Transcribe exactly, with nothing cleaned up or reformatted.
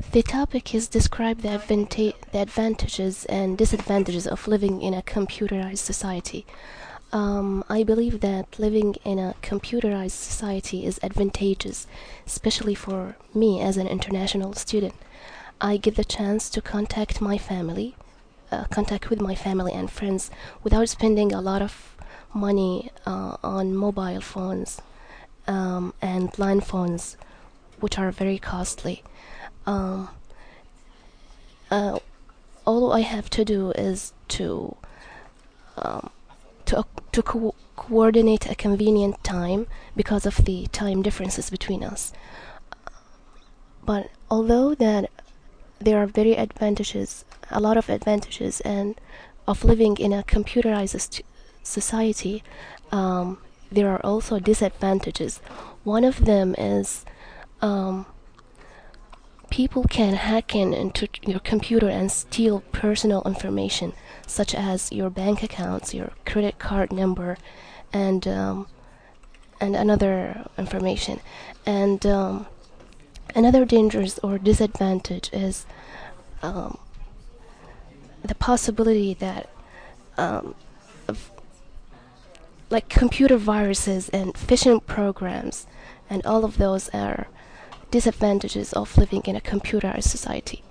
The topic is describe the, advanta- the advantages and disadvantages of living in a computerized society. Um, I believe that living in a computerized society is advantageous, especially for me as an international student. I get the chance to contact my family, uh, contact with my family and friends without spending a lot of money uh, on mobile phones um, and line phones, which are very costly. Um, uh, all I have to do is to um, to to co- coordinate a convenient time because of the time differences between us. But although that there are very advantages, a lot of advantages, and of living in a computerized society, um, there are also disadvantages. One of them is um, people can hack in into your computer and steal personal information, such as your bank accounts, your credit card number, and um, and another information. And um, another dangerous or disadvantage is um, the possibility that um, of, like computer viruses and phishing programs, and all of those are disadvantages of living in a computerized society.